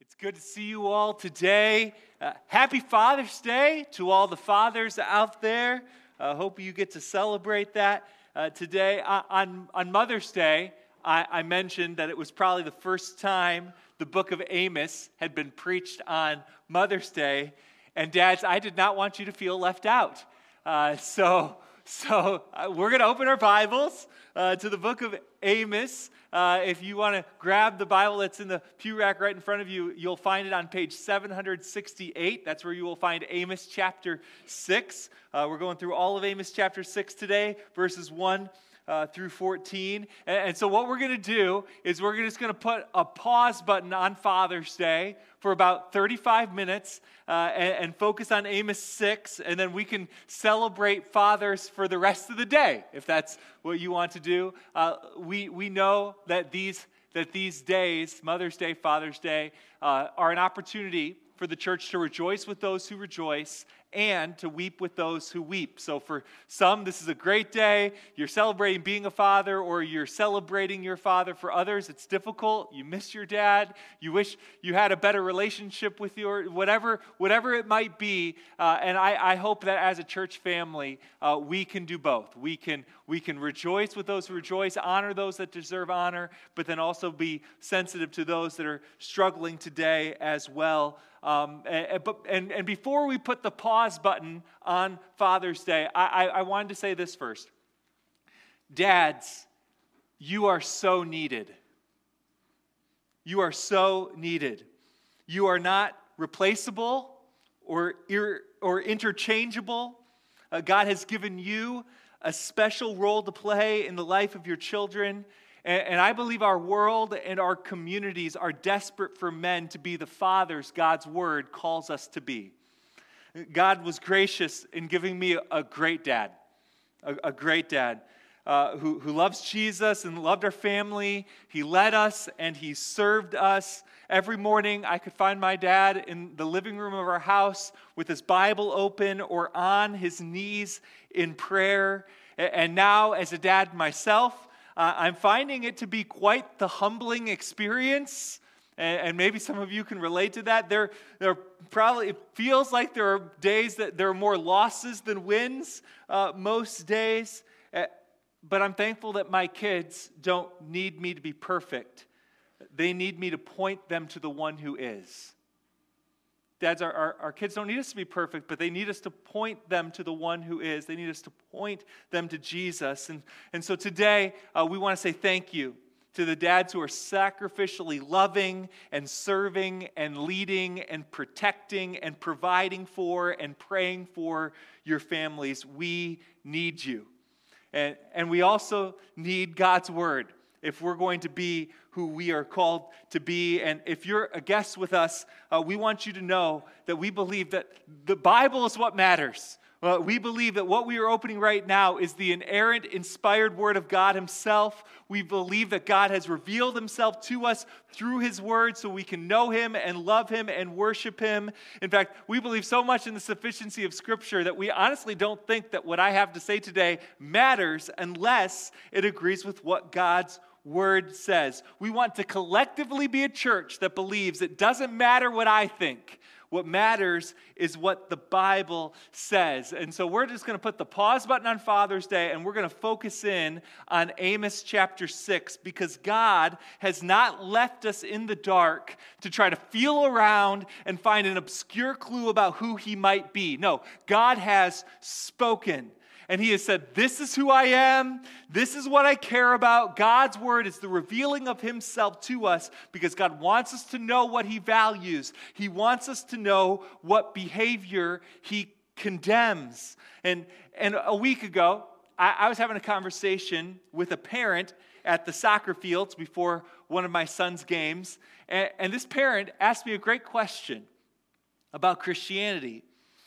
It's good to see you all today. Happy Father's Day to all the fathers out there. Hope you get to celebrate that today. On Mother's Day, I mentioned that it was probably the first time the book of Amos had been preached on Mother's Day. And dads, I did not want you to feel left out. So we're going to open our Bibles to the book of Amos. If you want to grab the Bible that's in the pew rack right in front of you, you'll find it on page 768. That's where you will find Amos chapter 6. We're going through all of Amos chapter 6 today, verses 1 through 14. And so what we're going to do is we're just going to put a pause button on Father's Day for about 35 minutes and focus on Amos 6, and then we can celebrate fathers for the rest of the day, if that's what you want to do. We know that these days, Mother's Day, Father's Day, are an opportunity for the church to rejoice with those who rejoice and to weep with those who weep. So for some, this is a great day. You're celebrating being a father, or you're celebrating your father. For others, it's difficult. You miss your dad. You wish you had a better relationship with your, whatever it might be. And I hope that as a church family, we can do both. We can rejoice with those who rejoice, honor those that deserve honor, but then also be sensitive to those that are struggling today as well. And before we put the pause button on Father's Day, I wanted to say this first. Dads, you are so needed. You are so needed. You are not replaceable or interchangeable. God has given you a special role to play in the life of your children. And I believe our world and our communities are desperate for men to be the fathers God's word calls us to be. God was gracious in giving me a great dad, a great dad who loves Jesus and loved our family. He led us and he served us. Every morning I could find my dad in the living room of our house with his Bible open or on his knees in prayer. And now, as a dad myself, I'm finding it to be quite the humbling experience, and maybe some of you can relate to that. There probably, it feels like there are days that there are more losses than wins most days, but I'm thankful that my kids don't need me to be perfect. They need me to point them to the one who is. Dads, our kids don't need us to be perfect, but they need us to point them to the one who is. They need us to point them to Jesus. And so today, we want to say thank you to the dads who are sacrificially loving and serving and leading and protecting and providing for and praying for your families. We need you. And we also need God's word if we're going to be who we are called to be. And if you're a guest with us, we want you to know that we believe that the Bible is what matters. We believe that what we are opening right now is the inerrant, inspired word of God himself. We believe that God has revealed himself to us through his word so we can know him and love him and worship him. In fact, we believe so much in the sufficiency of Scripture that we honestly don't think that what I have to say today matters unless it agrees with what God's word says. We want to collectively be a church that believes it doesn't matter what I think. What matters is what the Bible says. And so we're just going to put the pause button on Father's Day, and we're going to focus in on Amos chapter 6, because God has not left us in the dark to try to feel around and find an obscure clue about who he might be. No, God has spoken. And he has said, this is who I am. This is what I care about. God's word is the revealing of himself to us because God wants us to know what he values. He wants us to know what behavior he condemns. And a week ago, I was having a conversation with a parent at the soccer fields before one of my son's games. And this parent asked me a great question about Christianity.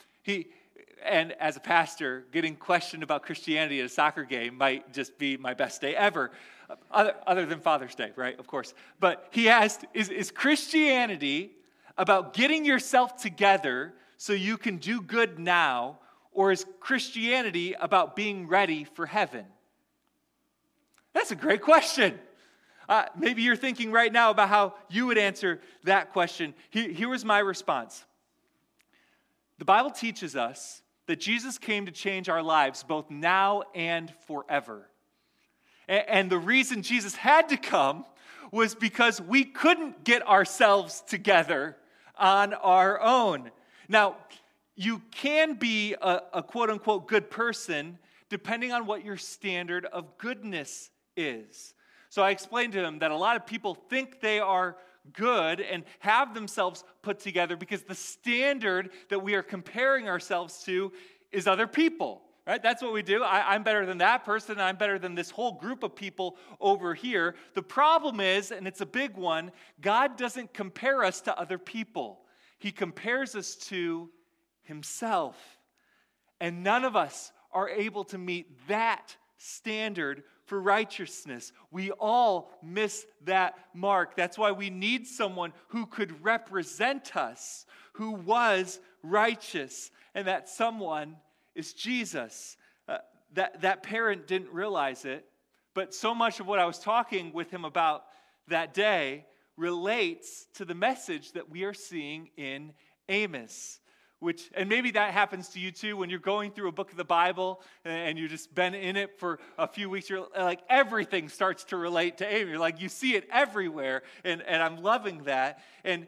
And as a pastor, getting questioned about Christianity at a soccer game might just be my best day ever, other than Father's Day, right? Of course. But he asked, is Christianity about getting yourself together so you can do good now, or is Christianity about being ready for heaven? That's a great question. Maybe you're thinking right now about how you would answer that question. Here was my response. The Bible teaches us that Jesus came to change our lives both now and forever. And the reason Jesus had to come was because we couldn't get ourselves together on our own. Now, you can be a quote-unquote good person depending on what your standard of goodness is. So I explained to him that a lot of people think they are good and have themselves put together because the standard that we are comparing ourselves to is other people, right? That's what we do. I'm better than that person. I'm better than this whole group of people over here. The problem is, and it's a big one, God doesn't compare us to other people. He compares us to himself. And none of us are able to meet that standard for righteousness. We all miss that mark. That's why we need someone who could represent us, who was righteous. And that someone is Jesus. That parent didn't realize it, but so much of what I was talking with him about that day relates to the message that we are seeing in Amos. And maybe that happens to you too when you're going through a book of the Bible and you've just been in it for a few weeks. You're like, everything starts to relate to Amos. You're like, you see it everywhere, and I'm loving that. And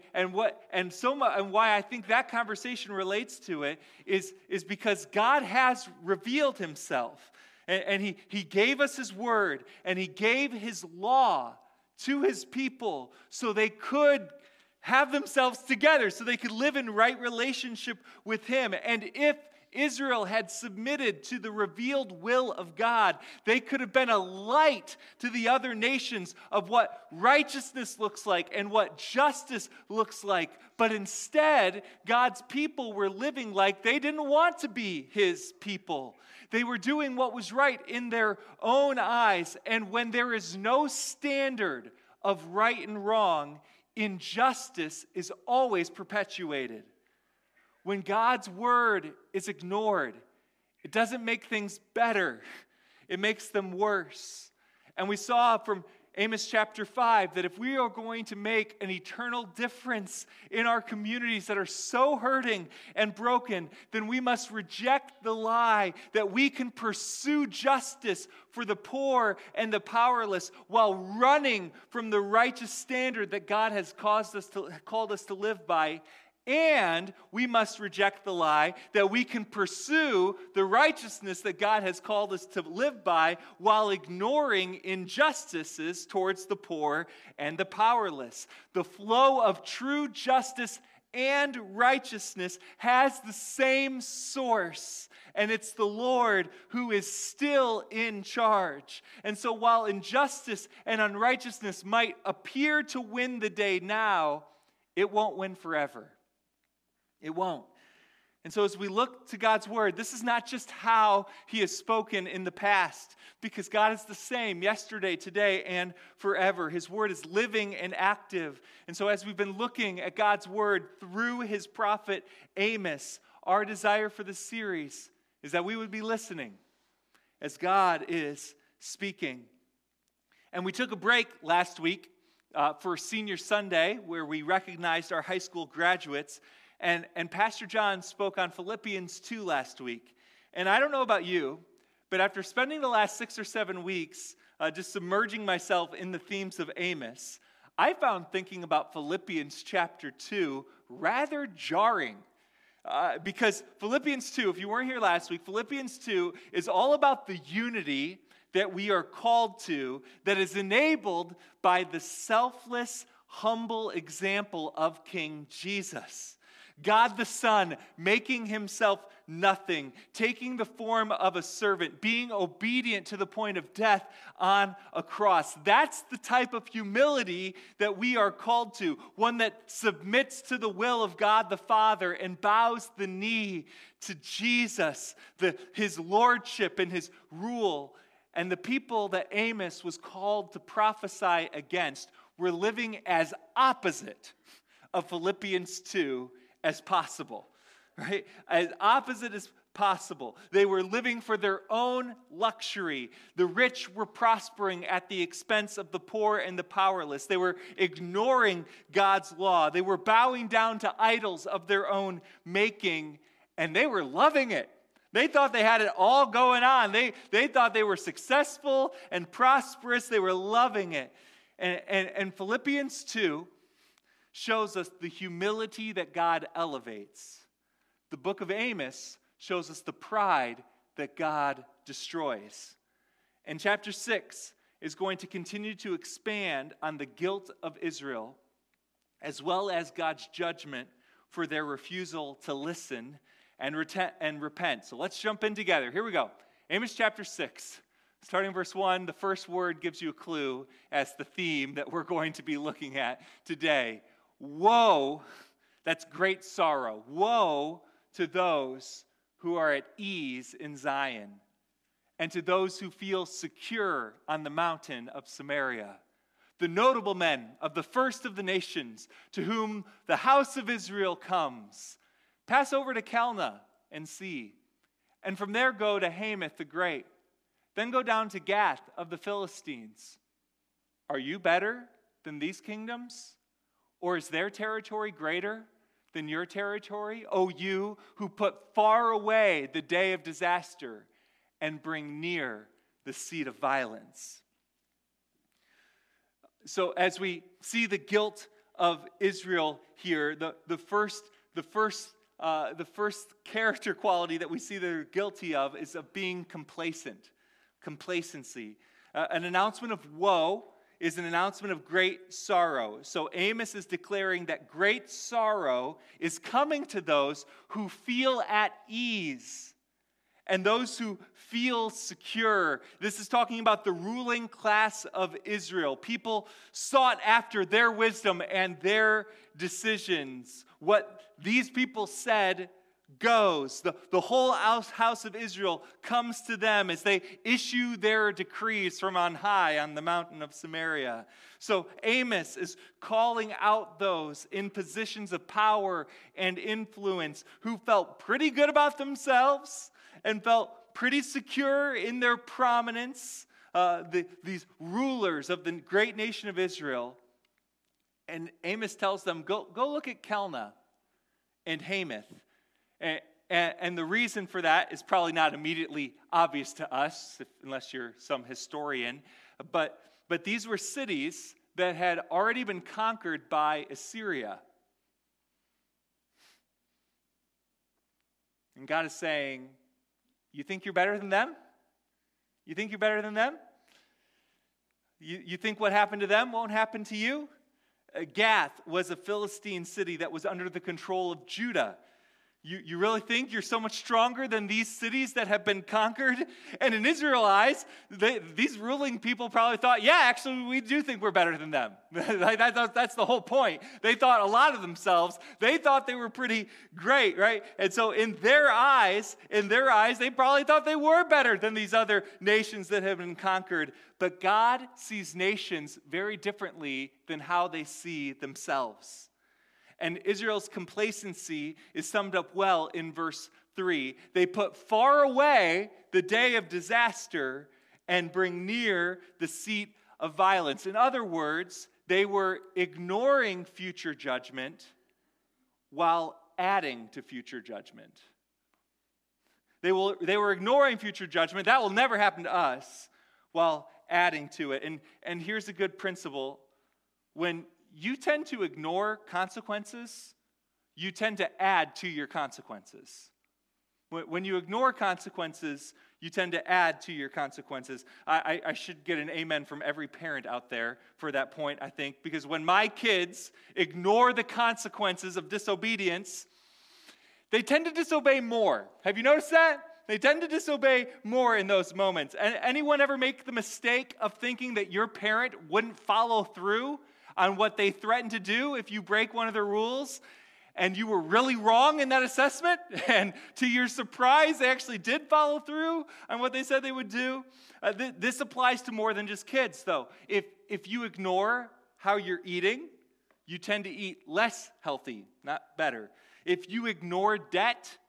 why I think that conversation relates to it is because God has revealed himself, and he gave us his word, and he gave his law to his people so they could have themselves together, so they could live in right relationship with him. And if Israel had submitted to the revealed will of God, they could have been a light to the other nations of what righteousness looks like and what justice looks like. But instead, God's people were living like they didn't want to be his people. They were doing what was right in their own eyes. And when there is no standard of right and wrong, injustice is always perpetuated. When God's word is ignored, it doesn't make things better. It makes them worse. And we saw from Amos chapter 5 that if we are going to make an eternal difference in our communities that are so hurting and broken, then we must reject the lie that we can pursue justice for the poor and the powerless while running from the righteous standard that God has called us to live by. And we must reject the lie that we can pursue the righteousness that God has called us to live by while ignoring injustices towards the poor and the powerless. The flow of true justice and righteousness has the same source, and it's the Lord who is still in charge. And so while injustice and unrighteousness might appear to win the day now, it won't win forever. It won't. And so as we look to God's word, this is not just how he has spoken in the past, because God is the same yesterday, today, and forever. His word is living and active. And so as we've been looking at God's word through his prophet Amos, our desire for this series is that we would be listening as God is speaking. And we took a break last week for Senior Sunday, where we recognized our high school graduates. And Pastor John spoke on Philippians 2 last week. And I don't know about you, but after spending the last 6 or 7 weeks just submerging myself in the themes of Amos, I found thinking about Philippians chapter 2 rather jarring. Because Philippians 2, if you weren't here last week, Philippians 2 is all about the unity that we are called to, that is enabled by the selfless, humble example of King Jesus. God the Son making himself nothing, taking the form of a servant, being obedient to the point of death on a cross. That's the type of humility that we are called to, one that submits to the will of God the Father and bows the knee to Jesus, his lordship and his rule. And the people that Amos was called to prophesy against were living as opposite of Philippians 2 as possible, right? As opposite as possible. They were living for their own luxury. The rich were prospering at the expense of the poor and the powerless. They were ignoring God's law. They were bowing down to idols of their own making, and they were loving it. They thought they had it all going on. They thought they were successful and prosperous. They were loving it. And Philippians 2 shows us the humility that God elevates. The book of Amos shows us the pride that God destroys. And chapter 6 is going to continue to expand on the guilt of Israel, as well as God's judgment for their refusal to listen and repent. So let's jump in together. Here we go. Amos chapter 6. Starting verse 1, the first word gives you a clue as the theme that we're going to be looking at today. Woe, that's great sorrow. Woe to those who are at ease in Zion, and to those who feel secure on the mountain of Samaria. The notable men of the first of the nations, to whom the house of Israel comes. Pass over to Calneh and see, and from there go to Hamath the Great. Then go down to Gath of the Philistines. Are you better than these kingdoms? Or is their territory greater than your territory? O you who put far away the day of disaster and bring near the seat of violence. So as we see the guilt of Israel here, the first character quality that we see they're guilty of is of being complacent. Complacency. An announcement of woe is an announcement of great sorrow. So Amos is declaring that great sorrow is coming to those who feel at ease and those who feel secure. This is talking about the ruling class of Israel. People sought after their wisdom and their decisions. What these people said goes. The whole house of Israel comes to them as they issue their decrees from on high on the mountain of Samaria. So Amos is calling out those in positions of power and influence who felt pretty good about themselves and felt pretty secure in their prominence, these rulers of the great nation of Israel. And Amos tells them, go look at Calneh and Hamath. And the reason for that is probably not immediately obvious to us, unless you're some historian. But these were cities that had already been conquered by Assyria. And God is saying, you think you're better than them? You think you're better than them? You think what happened to them won't happen to you? Gath was a Philistine city that was under the control of Judah. You really think you're so much stronger than these cities that have been conquered? And in Israel's eyes, these ruling people probably thought, yeah, actually, we do think we're better than them. That's the whole point. They thought a lot of themselves. They thought they were pretty great, right? And so in their eyes, they probably thought they were better than these other nations that have been conquered. But God sees nations very differently than how they see themselves. And Israel's complacency is summed up well in verse 3. They put far away the day of disaster and bring near the seat of violence. In other words, they were ignoring future judgment while adding to future judgment. They were ignoring future judgment. That will never happen to us, while adding to it. And here's a good principle. When you tend to ignore consequences, you tend to add to your consequences. When you ignore consequences, you tend to add to your consequences. I should get an amen from every parent out there for that point, I think, because when my kids ignore the consequences of disobedience, they tend to disobey more. Have you noticed that? They tend to disobey more in those moments. Anyone ever make the mistake of thinking that your parent wouldn't follow through on what they threatened to do if you break one of their rules, and you were really wrong in that assessment, and to your surprise, they actually did follow through on what they said they would do? This applies to more than just kids, though. If you ignore how you're eating, you tend to eat less healthy, not better. If you ignore debt,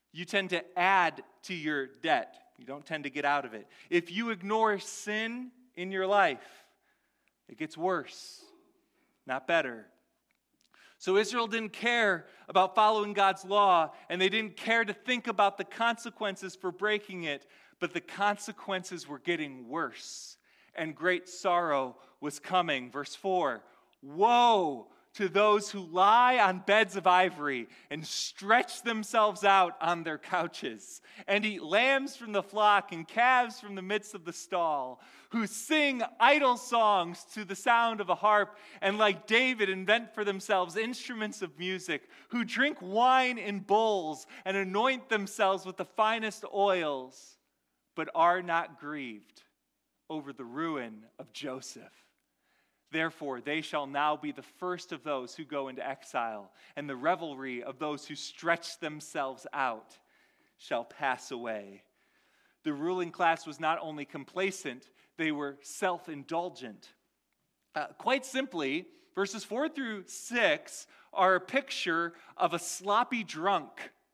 you tend to add to your debt. You don't tend to get out of it. If you ignore sin in your life, it gets worse, not better. So Israel didn't care about following God's law, and they didn't care to think about the consequences for breaking it, but the consequences were getting worse, and great sorrow was coming. Verse 4, woe to those who lie on beds of ivory and stretch themselves out on their couches and eat lambs from the flock and calves from the midst of the stall, who sing idle songs to the sound of a harp and like David invent for themselves instruments of music, who drink wine in bowls and anoint themselves with the finest oils, but are not grieved over the ruin of Joseph. Therefore, they shall now be the first of those who go into exile, and the revelry of those who stretch themselves out shall pass away. The ruling class was not only complacent, they were self-indulgent. Quite simply, verses 4 through 6 are a picture of a sloppy drunk.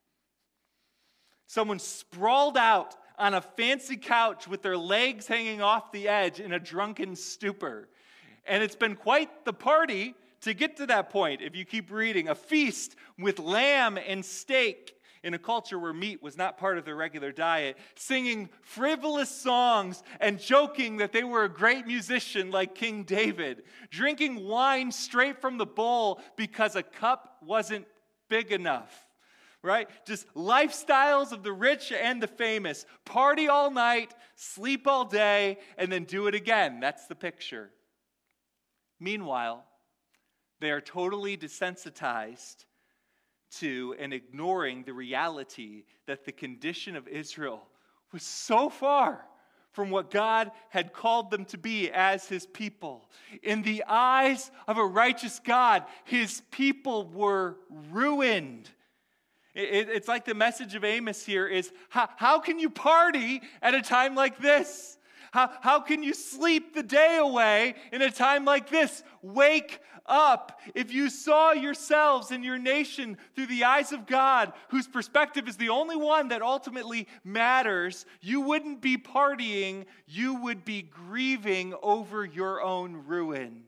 Someone sprawled out on a fancy couch with their legs hanging off the edge in a drunken stupor. And it's been quite the party to get to that point. If you keep reading, a feast with lamb and steak in a culture where meat was not part of their regular diet, singing frivolous songs and joking that they were a great musician like King David, drinking wine straight from the bowl because a cup wasn't big enough, right? Just lifestyles of the rich and the famous. Party all night, sleep all day, and then do it again. That's the picture. Meanwhile, they are totally desensitized to and ignoring the reality that the condition of Israel was so far from what God had called them to be as his people. In the eyes of a righteous God, his people were ruined. It's like the message of Amos here is, how can you party at a time like this? How can you sleep the day away in a time like this? Wake up. If you saw yourselves and your nation through the eyes of God, whose perspective is the only one that ultimately matters, you wouldn't be partying, you would be grieving over your own ruin.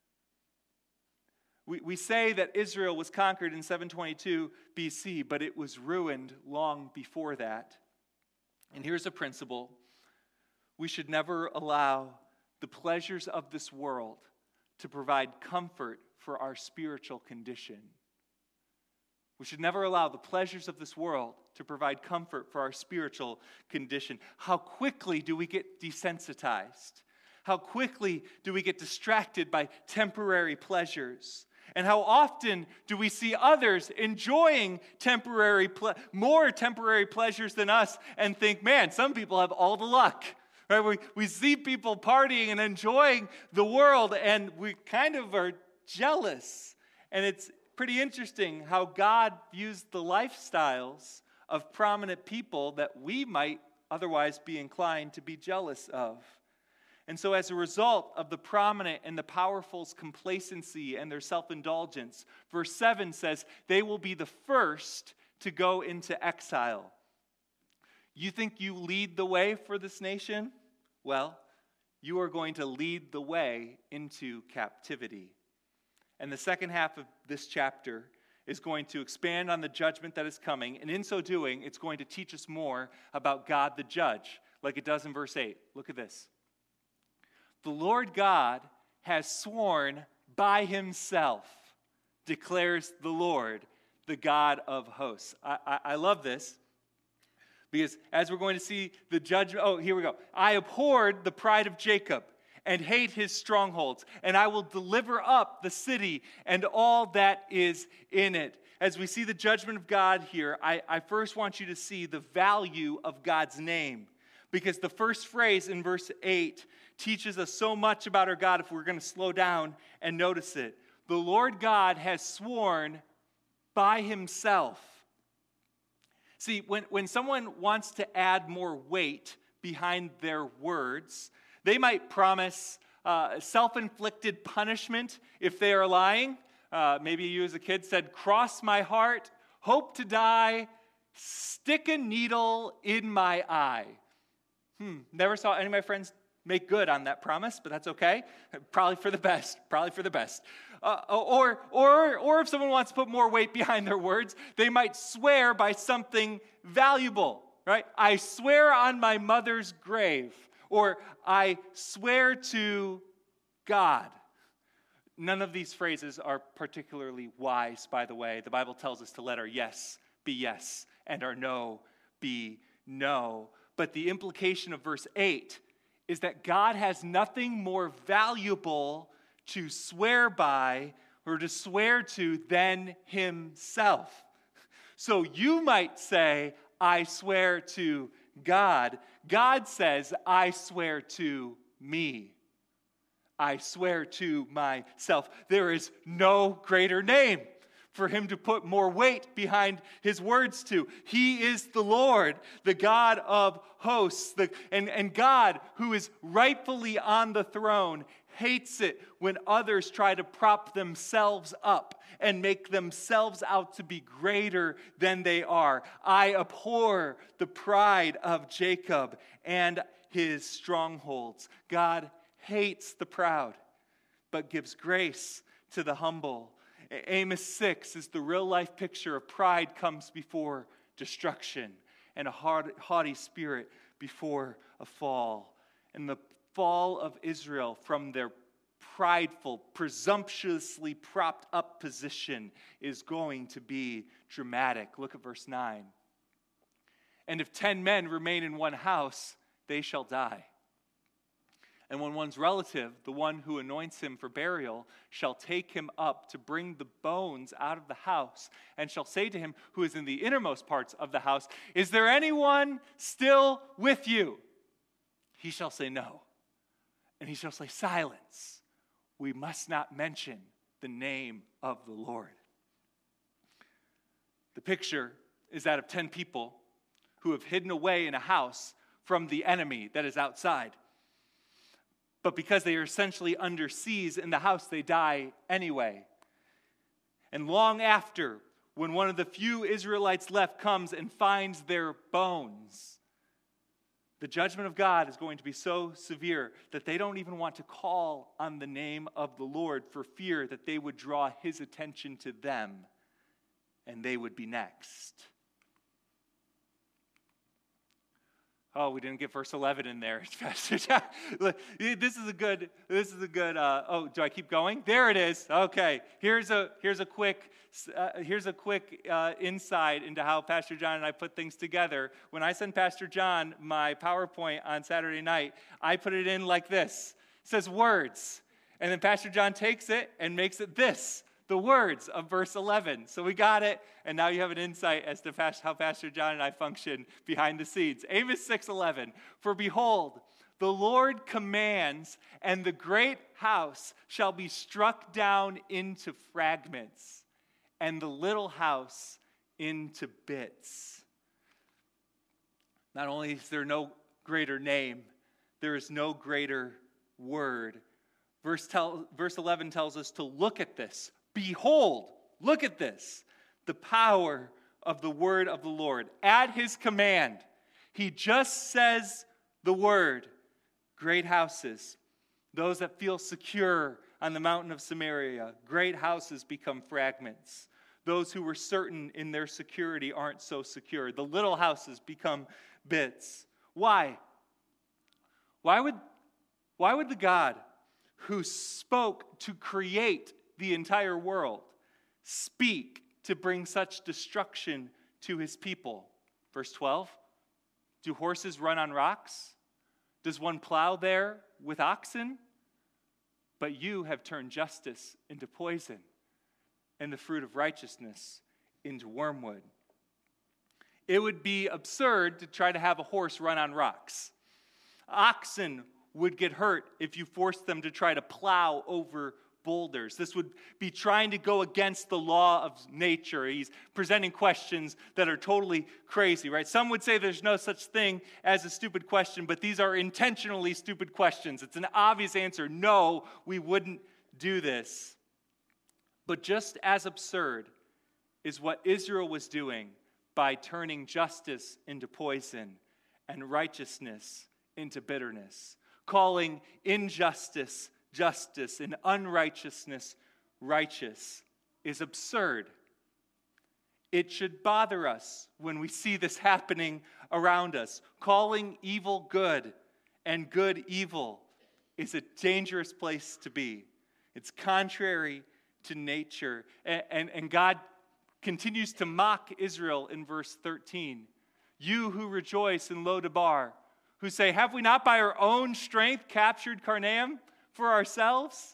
We say that Israel was conquered in 722 BC, but it was ruined long before that. And here's a principle. We should never allow the pleasures of this world to provide comfort for our spiritual condition. We should never allow the pleasures of this world to provide comfort for our spiritual condition. How quickly do we get desensitized? How quickly do we get distracted by temporary pleasures? And how often do we see others enjoying more temporary pleasures than us and think, man, some people have all the luck. Right? We see people partying and enjoying the world, and we kind of are jealous. And it's pretty interesting how God views the lifestyles of prominent people that we might otherwise be inclined to be jealous of. And so as a result of the prominent and the powerful's complacency and their self-indulgence, verse 7 says, they will be the first to go into exile. You think you lead the way for this nation? Well, you are going to lead the way into captivity. And the second half of this chapter is going to expand on the judgment that is coming, and in so doing, it's going to teach us more about God the judge, like it does in verse 8. Look at this. The Lord God has sworn by himself, declares the Lord, the God of hosts. I love this. Because as we're going to see the judgment, here we go. I abhorred the pride of Jacob and hate his strongholds, and I will deliver up the city and all that is in it. As we see the judgment of God here, I first want you to see the value of God's name. Because the first phrase in verse 8 teaches us so much about our God if we're going to slow down and notice it. The Lord God has sworn by himself. See, when someone wants to add more weight behind their words, they might promise self-inflicted punishment if they are lying. Maybe you as a kid said, cross my heart, hope to die, stick a needle in my eye. Never saw any of my friends make good on that promise, but that's okay. Probably for the best. Or if someone wants to put more weight behind their words, they might swear by something valuable, right? I swear on my mother's grave, or I swear to God. None of these phrases are particularly wise, by the way. The Bible tells us to let our yes be yes and our no be no. But the implication of verse 8 is that God has nothing more valuable to swear by or to swear to than himself. So you might say, I swear to God. God says, I swear to me. I swear to myself. There is no greater name for him to put more weight behind his words to. He is the Lord, the God of hosts, and God who is rightfully on the throne hates it when others try to prop themselves up and make themselves out to be greater than they are. I abhor the pride of Jacob and his strongholds. God hates the proud, but gives grace to the humble. Amos 6 is the real-life picture of pride comes before destruction and a haughty spirit before a fall. And the fall of Israel from their prideful, presumptuously propped up position is going to be dramatic. Look at verse 9. And if 10 men remain in one house, they shall die. And when one's relative, the one who anoints him for burial, shall take him up to bring the bones out of the house, and shall say to him who is in the innermost parts of the house, is there anyone still with you? He shall say no. And he shall say, silence. We must not mention the name of the Lord. The picture is that of 10 people who have hidden away in a house from the enemy that is outside. But because they are essentially under siege in the house, they die anyway. And long after, when one of the few Israelites left comes and finds their bones, the judgment of God is going to be so severe that they don't even want to call on the name of the Lord for fear that they would draw his attention to them and they would be next. Oh, we didn't get verse 11 in there, Pastor John. Look, this is a good, oh, do I keep going? There it is. Okay, here's a quick insight into how Pastor John and I put things together. When I send Pastor John my PowerPoint on Saturday night, I put it in like this. It says words. And then Pastor John takes it and makes it this. The words of verse 11. So we got it, and now you have an insight as to how Pastor John and I function behind the scenes. Amos 6:11. For behold, the Lord commands, and the great house shall be struck down into fragments, and the little house into bits. Not only is there no greater name, there is no greater word. Verse 11 tells us to look at this. Behold, look at this, the power of the word of the Lord. At his command, he just says the word. Great houses, those that feel secure on the mountain of Samaria, great houses become fragments. Those who were certain in their security aren't so secure. The little houses become bits. Why? Why would the God who spoke to create the entire world speak to bring such destruction to his people? Verse 12, do horses run on rocks? Does one plow there with oxen? But you have turned justice into poison and the fruit of righteousness into wormwood. It would be absurd to try to have a horse run on rocks. Oxen would get hurt if you forced them to try to plow over boulders. This would be trying to go against the law of nature. He's presenting questions that are totally crazy, right? Some would say there's no such thing as a stupid question, but these are intentionally stupid questions. It's an obvious answer. No, we wouldn't do this. But just as absurd is what Israel was doing by turning justice into poison and righteousness into bitterness, calling injustice justice and unrighteousness righteous, is absurd. It should bother us when we see this happening around us. Calling evil good and good evil is a dangerous place to be. It's contrary to nature. And God continues to mock Israel in verse 13. You who rejoice in Lo-debar, who say, have we not by our own strength captured Karnaim for ourselves?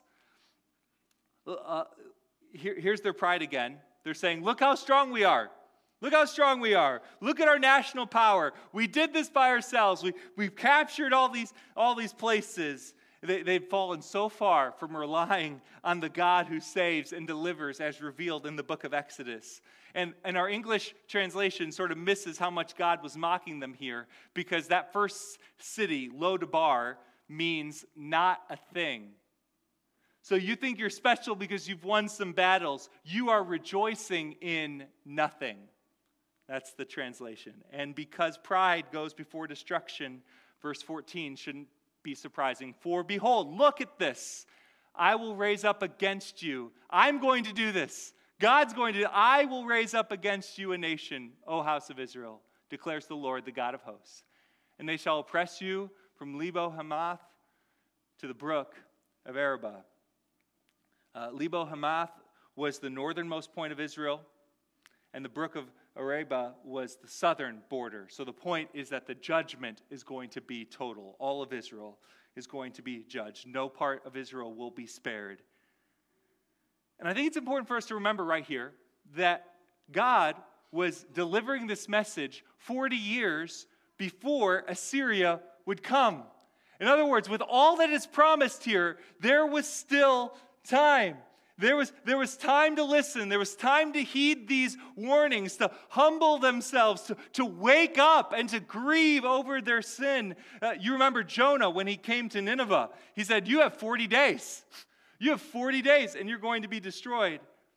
Here's their pride again. They're saying, look how strong we are. Look how strong we are. Look at our national power. We did this by ourselves. We've captured all these places. They've fallen so far from relying on the God who saves and delivers as revealed in the book of Exodus. And our English translation sort of misses how much God was mocking them here, because that first city, Lo-debar, means not a thing. So you think you're special because you've won some battles. You are rejoicing in nothing. That's the translation. And because pride goes before destruction, verse 14 shouldn't be surprising. For behold, look at this. I will raise up against you. I'm going to do this. God's going to. I will raise up against you a nation, O house of Israel, declares the Lord, the God of hosts. And they shall oppress you from Lebo Hamath to the brook of Arabah. Lebo Hamath was the northernmost point of Israel, and the brook of Arabah was the southern border. So the point is that the judgment is going to be total. All of Israel is going to be judged. No part of Israel will be spared. And I think it's important for us to remember right here that God was delivering this message 40 years before Assyria would come. In other words, with all that is promised here, there was still time. There was time to listen. There was time to heed these warnings, to humble themselves, to wake up and to grieve over their sin. You remember Jonah when he came to Nineveh. He said, you have 40 days. You have 40 days and you're going to be destroyed.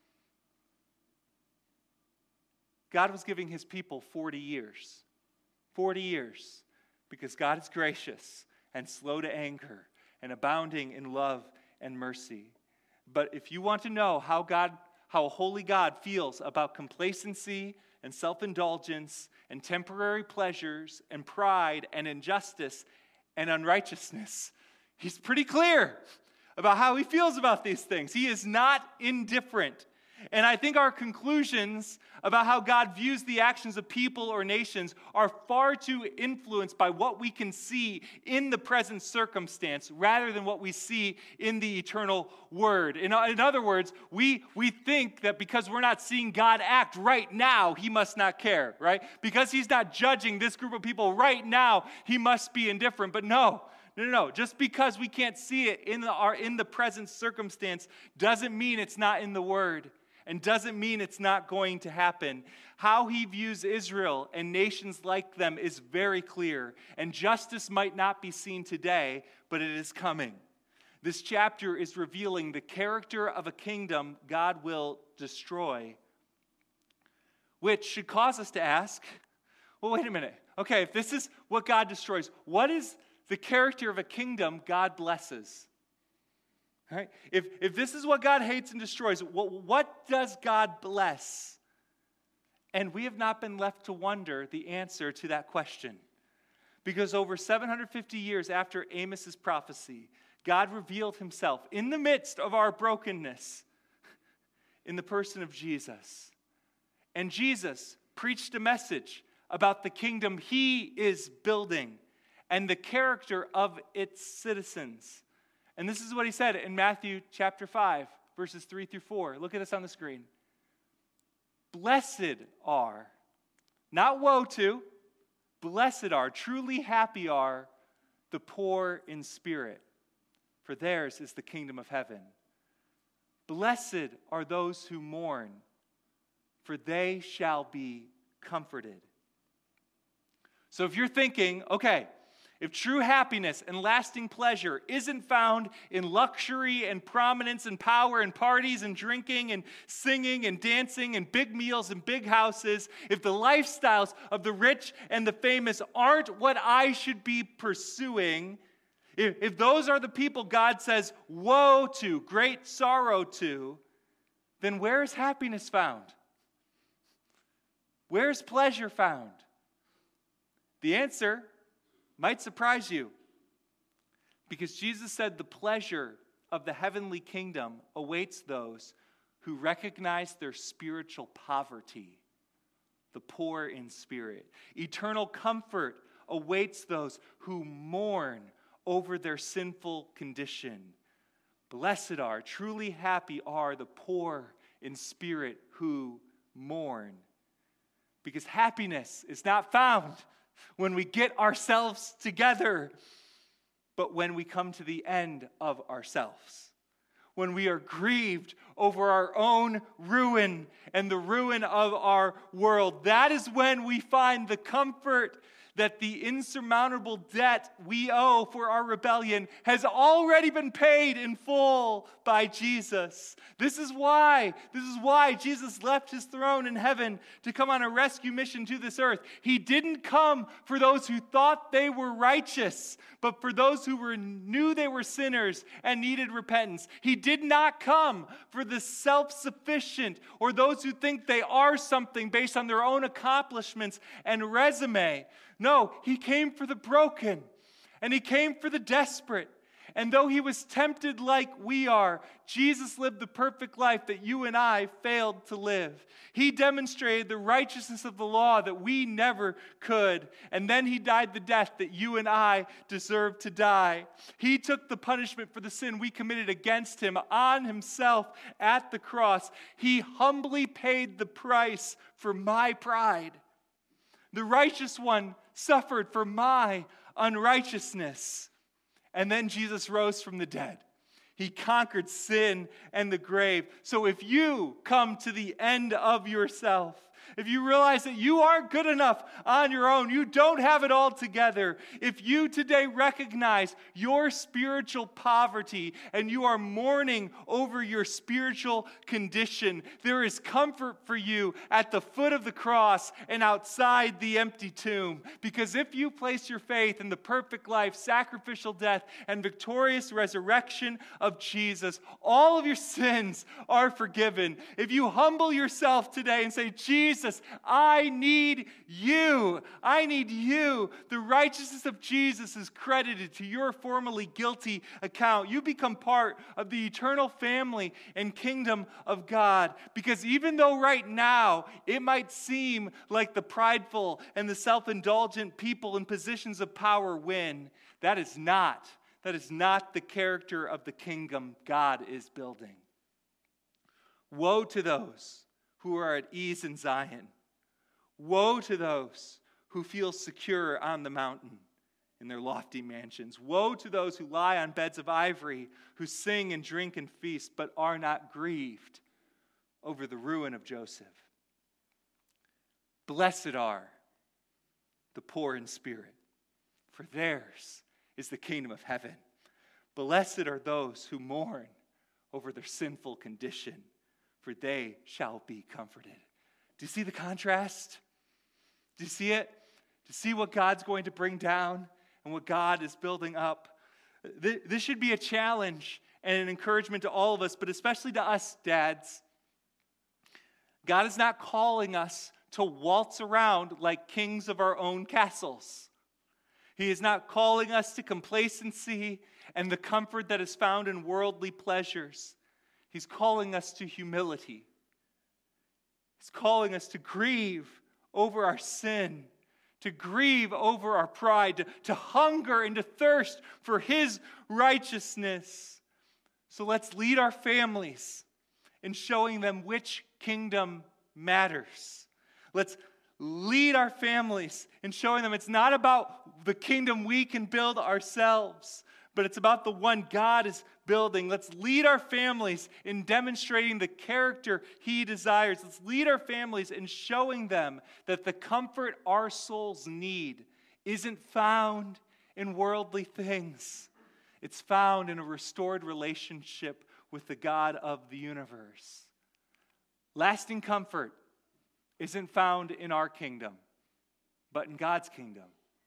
God was giving his people 40 years. 40 years. Because God is gracious and slow to anger and abounding in love and mercy. But if you want to know how a holy God feels about complacency and self-indulgence and temporary pleasures and pride and injustice and unrighteousness, he's pretty clear about how he feels about these things. He is not indifferent. And I think our conclusions about how God views the actions of people or nations are far too influenced by what we can see in the present circumstance rather than what we see in the eternal word. In other words, we think that because we're not seeing God act right now, he must not care, right? Because he's not judging this group of people right now, he must be indifferent. But no. Just because we can't see it in the present circumstance doesn't mean it's not in the word. And doesn't mean it's not going to happen. How he views Israel and nations like them is very clear. And justice might not be seen today, but it is coming. This chapter is revealing the character of a kingdom God will destroy, which should cause us to ask, well, wait a minute. Okay, if this is what God destroys, what is the character of a kingdom God blesses? Right? If this is what God hates and destroys, what does God bless? And we have not been left to wonder the answer to that question. Because over 750 years after Amos's prophecy, God revealed himself in the midst of our brokenness in the person of Jesus. And Jesus preached a message about the kingdom he is building and the character of its citizens. And this is what he said in Matthew chapter 5, verses 3 through 4. Look at this on the screen. Blessed are, not woe to, blessed are, truly happy are the poor in spirit, for theirs is the kingdom of heaven. Blessed are those who mourn, for they shall be comforted. So if you're thinking, okay, if true happiness and lasting pleasure isn't found in luxury and prominence and power and parties and drinking and singing and dancing and big meals and big houses, if the lifestyles of the rich and the famous aren't what I should be pursuing, if those are the people God says woe to, great sorrow to, then where is happiness found? Where is pleasure found? The answer might surprise you, because Jesus said the pleasure of the heavenly kingdom awaits those who recognize their spiritual poverty, the poor in spirit. Eternal comfort awaits those who mourn over their sinful condition. Blessed are, truly happy are the poor in spirit who mourn. Because happiness is not found when we get ourselves together, but when we come to the end of ourselves. When we are grieved over our own ruin and the ruin of our world. That is when we find the comfort that the insurmountable debt we owe for our rebellion has already been paid in full by Jesus. This is why Jesus left his throne in heaven to come on a rescue mission to this earth. He didn't come for those who thought they were righteous, but for those who knew they were sinners and needed repentance. He did not come for the self-sufficient or those who think they are something based on their own accomplishments and resume. No, he came for the broken, and he came for the desperate. And though he was tempted like we are, Jesus lived the perfect life that you and I failed to live. He demonstrated the righteousness of the law that we never could. And then he died the death that you and I deserve to die. He took the punishment for the sin we committed against him on himself at the cross. He humbly paid the price for my pride. The righteous one suffered for my unrighteousness. And then Jesus rose from the dead. He conquered sin and the grave. So if you come to the end of yourself, if you realize that you aren't good enough on your own, you don't have it all together, if you today recognize your spiritual poverty and you are mourning over your spiritual condition, there is comfort for you at the foot of the cross and outside the empty tomb. Because if you place your faith in the perfect life, sacrificial death, and victorious resurrection of Jesus, all of your sins are forgiven. If you humble yourself today and say, Jesus, I need you. I need you. The righteousness of Jesus is credited to your formerly guilty account. You become part of the eternal family and kingdom of God. Because even though right now it might seem like the prideful and the self-indulgent people in positions of power win, that is not the character of the kingdom God is building. Woe to those who are at ease in Zion. Woe to those who feel secure on the mountain in their lofty mansions. Woe to those who lie on beds of ivory, who sing and drink and feast, but are not grieved over the ruin of Joseph. Blessed are the poor in spirit, for theirs is the kingdom of heaven. Blessed are those who mourn over their sinful condition, for they shall be comforted. Do you see the contrast? Do you see it? Do you see what God's going to bring down and what God is building up? This should be a challenge and an encouragement to all of us, but especially to us dads. God is not calling us to waltz around like kings of our own castles. He is not calling us to complacency and the comfort that is found in worldly pleasures. He's calling us to humility. He's calling us to grieve over our sin, to grieve over our pride, to hunger and to thirst for his righteousness. So let's lead our families in showing them which kingdom matters. Let's lead our families in showing them it's not about the kingdom we can build ourselves, but it's about the one God is building. Let's lead our families in demonstrating the character he desires. Let's lead our families in showing them that the comfort our souls need isn't found in worldly things. It's found in a restored relationship with the God of the universe. Lasting comfort isn't found in our kingdom, but in God's kingdom.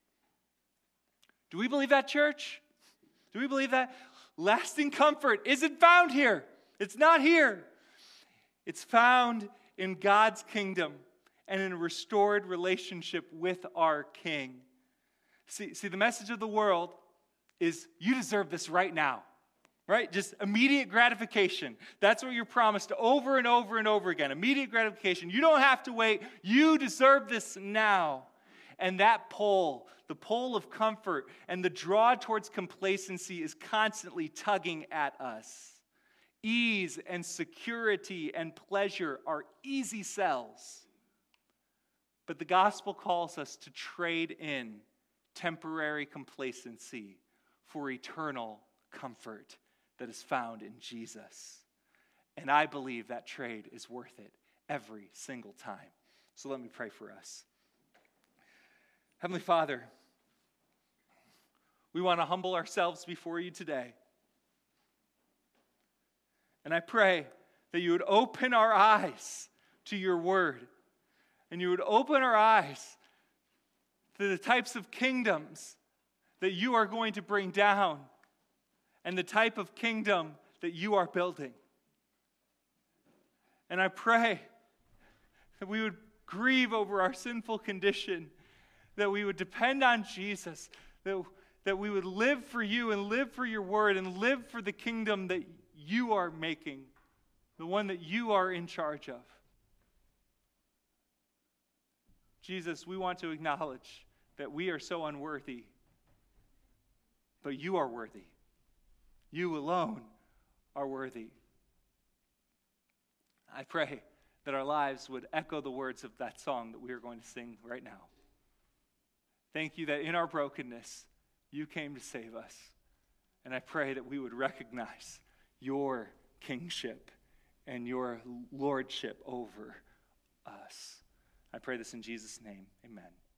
Do we believe that, church? Do we believe that? Lasting comfort isn't found here. It's not here. It's found in God's kingdom and in a restored relationship with our King. See, the message of the world is you deserve this right now. Right? Just immediate gratification. That's what you're promised over and over and over again. Immediate gratification. You don't have to wait. You deserve this now. And that pull, the pull of comfort and the draw towards complacency is constantly tugging at us. Ease and security and pleasure are easy sells. But the gospel calls us to trade in temporary complacency for eternal comfort that is found in Jesus. And I believe that trade is worth it every single time. So let me pray for us. Heavenly Father, we want to humble ourselves before you today. And I pray that you would open our eyes to your word. And you would open our eyes to the types of kingdoms that you are going to bring down and the type of kingdom that you are building. And I pray that we would grieve over our sinful condition, that we would depend on Jesus, that we would live for you and live for your word and live for the kingdom that you are making, the one that you are in charge of. Jesus, we want to acknowledge that we are so unworthy, but you are worthy. You alone are worthy. I pray that our lives would echo the words of that song that we are going to sing right now. Thank you that in our brokenness, you came to save us. And I pray that we would recognize your kingship and your lordship over us. I pray this in Jesus' name. Amen.